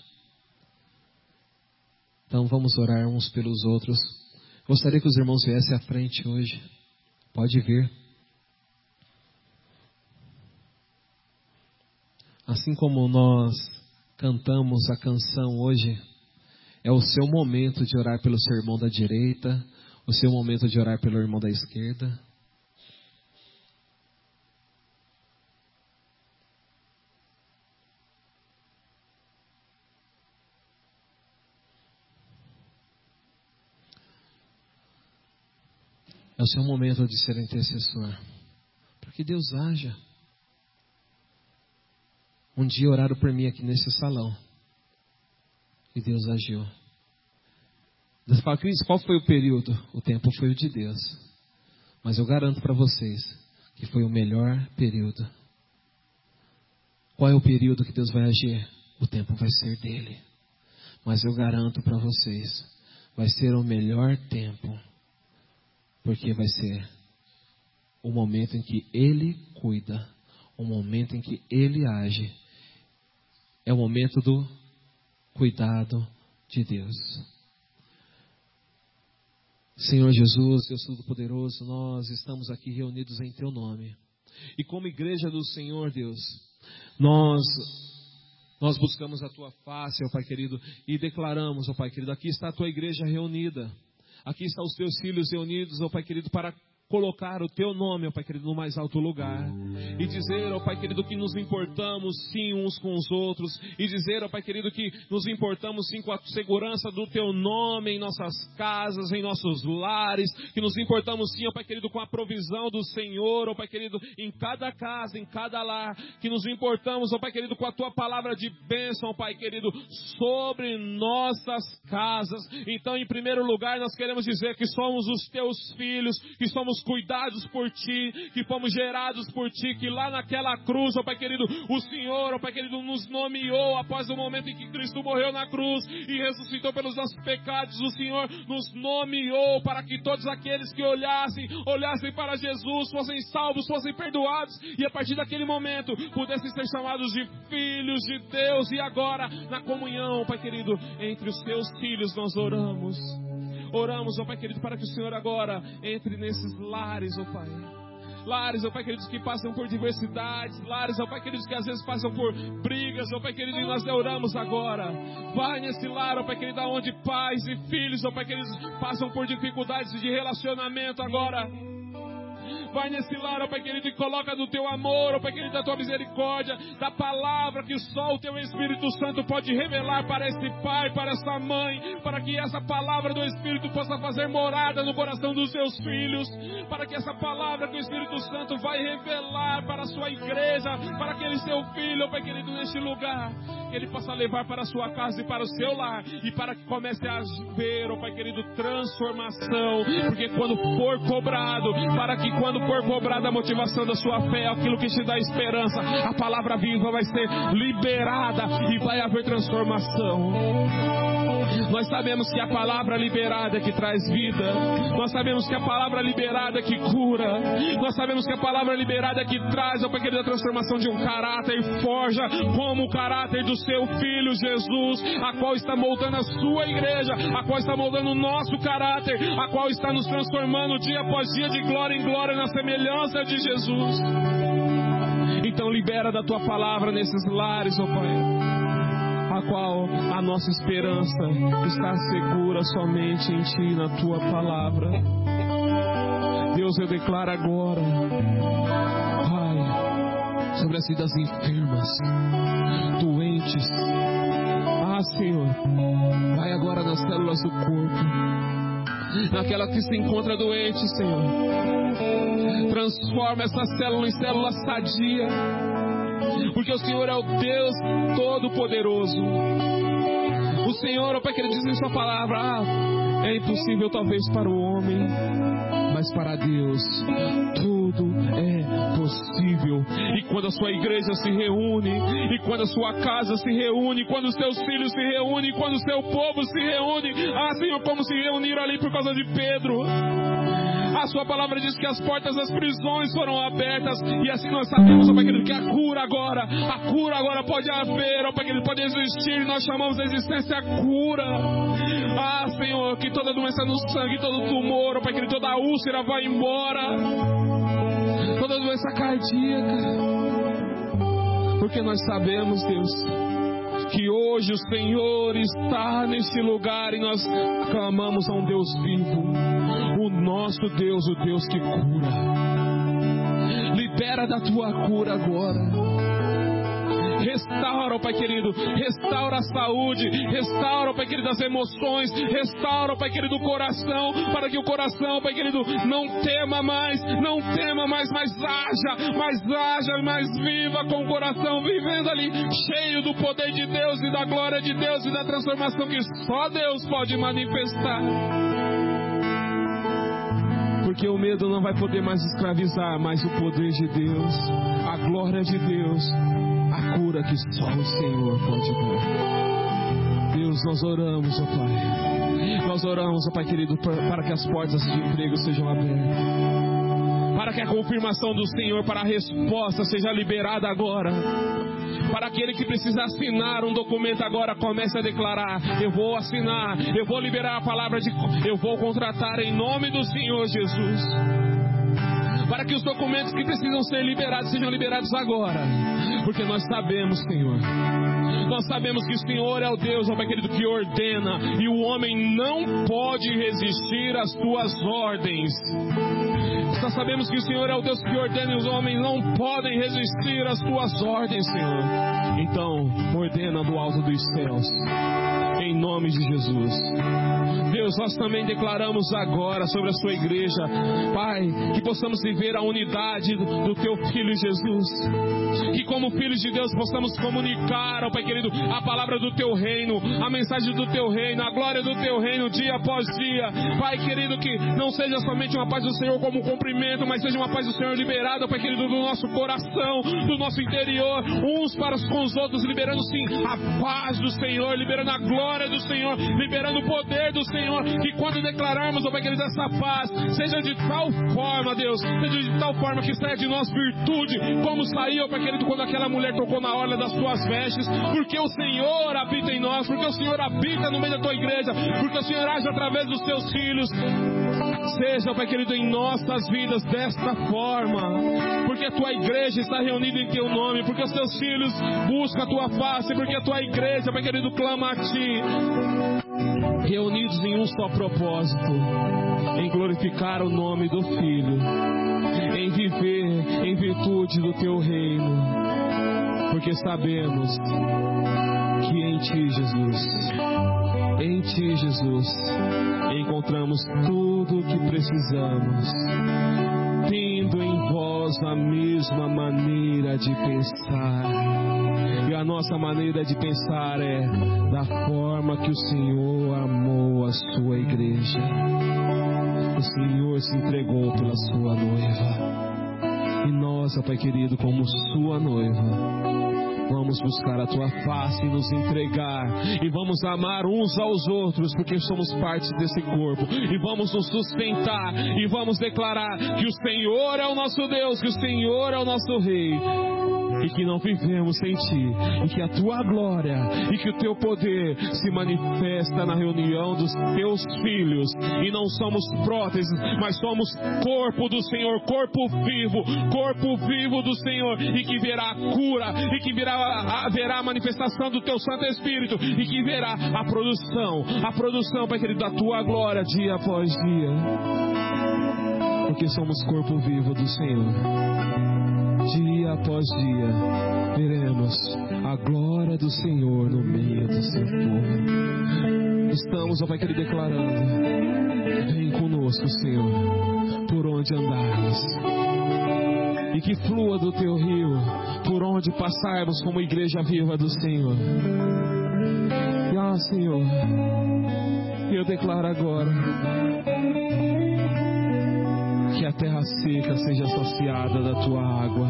Então vamos orar uns pelos outros. Gostaria que os irmãos viessem à frente hoje. Pode vir. Assim como nós cantamos a canção hoje, é o seu momento de orar pelo seu irmão da direita, o seu momento de orar pelo irmão da esquerda. É o seu momento de ser intercessor, para que Deus haja. Um dia oraram por mim aqui nesse salão, e Deus agiu. Deus fala: Cris, qual foi o período? O tempo foi o de Deus, mas eu garanto para vocês que foi o melhor período. Qual é o período que Deus vai agir? O tempo vai ser dele, mas eu garanto para vocês, vai ser o melhor tempo, porque vai ser o momento em que Ele cuida, o momento em que Ele age. É o momento do cuidado de Deus. Senhor Jesus, Deus Todo-Poderoso, nós estamos aqui reunidos em Teu nome. E como igreja do Senhor, Deus, nós buscamos a Tua face, ó Pai querido, e declaramos, ó Pai querido, aqui está a Tua igreja reunida. Aqui estão os Teus filhos reunidos, ó Pai querido, para colocar o Teu nome, ó Pai querido, no mais alto lugar. E dizer, ó Pai querido, que nos importamos sim uns com os outros. E dizer, ó Pai querido, que nos importamos sim com a segurança do Teu nome em nossas casas, em nossos lares. Que nos importamos sim, ó Pai querido, com a provisão do Senhor, ó Pai querido, em cada casa, em cada lar. Que nos importamos, ó Pai querido, com a Tua palavra de bênção, ó Pai querido, sobre nossas casas. Então, em primeiro lugar, nós queremos dizer que somos os Teus filhos, que somos fomos cuidados por Ti, que fomos gerados por Ti, que lá naquela cruz, ó Pai querido, o Senhor, ó Pai querido, nos nomeou após o momento em que Cristo morreu na cruz e ressuscitou pelos nossos pecados. O Senhor nos nomeou para que todos aqueles que olhassem para Jesus, fossem salvos, fossem perdoados, e a partir daquele momento pudessem ser chamados de filhos de Deus. E agora, na comunhão, Pai querido, entre os Teus filhos, nós oramos, ó Pai querido, para que o Senhor agora entre nesses lares, ó Pai. Lares, ó Pai querido, que passam por diversidades. Lares, ó Pai querido, que às vezes passam por brigas, ó Pai querido, e nós oramos agora. Vai nesse lar, ó Pai querido, onde pais e filhos, ó Pai querido, passam por dificuldades de relacionamento agora. Vai nesse lar, ó Pai querido, e coloca do Teu amor, ó Pai querido, da Tua misericórdia, da palavra que só o Teu Espírito Santo pode revelar para esse pai, para essa mãe, para que essa palavra do Espírito possa fazer morada no coração dos Seus filhos, para que essa palavra que o Espírito Santo vai revelar para a Sua igreja, para aquele Seu filho, ó Pai querido, neste lugar, que ele possa levar para a sua casa e para o seu lar, e para que comece a ver, ó Pai querido, transformação, porque quando for cobrado, para que quando for cobrada a motivação da sua fé, aquilo que te dá esperança, a palavra viva vai ser liberada e vai haver transformação. Nós sabemos que a palavra liberada é que traz vida. Nós sabemos que a palavra liberada é que cura. Nós sabemos que a palavra liberada é que traz, ó Pai querido, a transformação de um caráter e forja como o caráter do Seu Filho Jesus, a qual está moldando a Sua igreja, a qual está moldando o nosso caráter, a qual está nos transformando dia após dia de glória em glória na semelhança de Jesus. Então libera da Tua palavra nesses lares, ó Pai, a qual a nossa esperança está segura somente em Ti, na Tua palavra. Deus, eu declaro agora, Pai, sobre as vidas enfermas, doentes. Senhor, vai agora nas células do corpo, naquela que se encontra doente, Senhor. Transforma essa célula em célula sadia, porque o Senhor é o Deus Todo-Poderoso. O Senhor, ó Pai, que Ele diz em Sua palavra, é impossível talvez para o homem, mas para Deus tudo é possível. E quando a Sua igreja se reúne, e quando a Sua casa se reúne, quando os Teus filhos se reúnem, quando o Seu povo se reúne, Senhor, como se reuniram ali por causa de Pedro. A Sua palavra diz que as portas das prisões foram abertas, e assim nós sabemos, ó Pai querido, que a cura agora pode haver, ó Pai querido, pode existir. Nós chamamos a existência a cura. Senhor, que toda doença no sangue, todo tumor, ó Pai querido, toda úlcera vai embora, toda doença cardíaca, porque nós sabemos, Deus, que hoje o Senhor está neste lugar e nós clamamos a um Deus vivo, o nosso Deus, o Deus que cura. Libera da Tua cura agora. Restaura, ó Pai querido, restaura a saúde, restaura, ó Pai querido, as emoções, restaura, ó Pai querido, o coração, para que o coração, ó Pai querido, não tema mais, mas haja, mais viva, com o coração vivendo ali, cheio do poder de Deus e da glória de Deus e da transformação que só Deus pode manifestar. Porque o medo não vai poder mais escravizar, mas o poder de Deus, a glória de Deus, a cura que só o Senhor pode dar. Deus, nós oramos, ó Pai. Nós oramos, ó Pai querido, para que as portas de emprego sejam abertas, para que a confirmação do Senhor para a resposta seja liberada agora, para aquele que precisa assinar um documento agora comece a declarar: eu vou assinar, eu vou liberar a palavra eu vou contratar em nome do Senhor Jesus. Para que os documentos que precisam ser liberados sejam liberados agora, porque nós sabemos, Senhor, nós sabemos que o Senhor é o Deus, ó Pai querido, que ordena, e o homem não pode resistir às Tuas ordens. Nós sabemos que o Senhor é o Deus que ordena, e os homens não podem resistir às Tuas ordens, Senhor. Então, ordena do alto dos céus, em nome de Jesus. Deus, nós também declaramos agora sobre a sua igreja, Pai, que possamos viver a unidade do teu Filho Jesus, que como filhos de Deus possamos comunicar, ó Pai querido, a palavra do teu reino, a mensagem do teu reino, a glória do teu reino, dia após dia. Pai querido, que não seja somente uma paz do Senhor como um cumprimento, mas seja uma paz do Senhor liberada, Pai querido, do nosso coração, do nosso interior, uns para com os outros, liberando sim a paz do Senhor, liberando a glória do Senhor, liberando o poder do Senhor, que quando declararmos, ó Pai querido, essa paz, seja de tal forma, Deus, seja de tal forma que saia de nós virtude, como saiu, ó Pai querido, quando aquela mulher tocou na orla das tuas vestes, porque o Senhor habita em nós, porque o Senhor habita no meio da tua igreja, porque o Senhor age através dos teus filhos. Seja, Pai querido, em nossas vidas desta forma, porque a tua igreja está reunida em teu nome, porque os teus filhos buscam a tua face, porque a tua igreja, Pai querido, clama a ti, reunidos em um só propósito, em glorificar o nome do Filho, em viver em virtude do teu reino, porque sabemos que em ti, Jesus, encontramos tudo o que precisamos, tendo em vós a mesma maneira de pensar. E a nossa maneira de pensar é da forma que o Senhor amou a sua igreja. O Senhor se entregou pela sua noiva. E nós, ó Pai querido, como sua noiva, vamos buscar a tua face e nos entregar, e vamos amar uns aos outros, porque somos parte desse corpo, e vamos nos sustentar, e vamos declarar que o Senhor é o nosso Deus, que o Senhor é o nosso Rei, e que não vivemos sem ti, e que a tua glória e que o teu poder se manifesta na reunião dos teus filhos, e não somos próteses, mas somos corpo do Senhor, corpo vivo do Senhor, e que verá a cura, e que haverá a manifestação do teu Santo Espírito, e que verá a produção, Pai querido, da tua glória dia após dia, porque somos corpo vivo do Senhor. Dia após dia veremos a glória do Senhor no meio do seu povo. Estamos, ó Pai querido, declarando: vem conosco, Senhor, por onde andarmos, e que flua do teu rio por onde passarmos como igreja viva do Senhor. E Senhor, eu declaro agora que a terra seca seja saciada da tua água,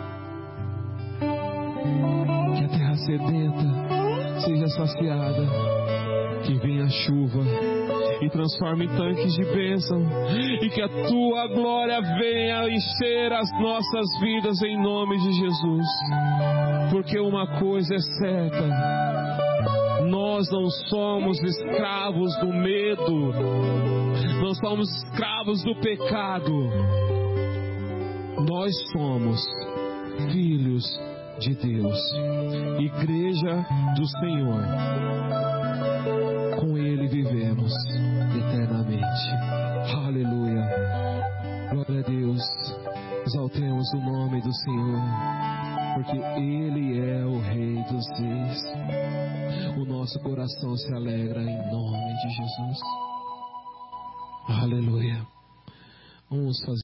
que a terra sedenta seja saciada, que venha a chuva e transforme em tanques de bênção, e que a tua glória venha encher as nossas vidas em nome de Jesus. Porque uma coisa é certa: nós não somos escravos do medo, não somos escravos do pecado, nós somos filhos de Deus, igreja do Senhor, com Ele vivemos eternamente. Aleluia, glória a Deus, exaltemos o nome do Senhor, porque Ele é o Rei dos Reis. O nosso coração se alegra em nome de Jesus. Aleluia. Vamos fazer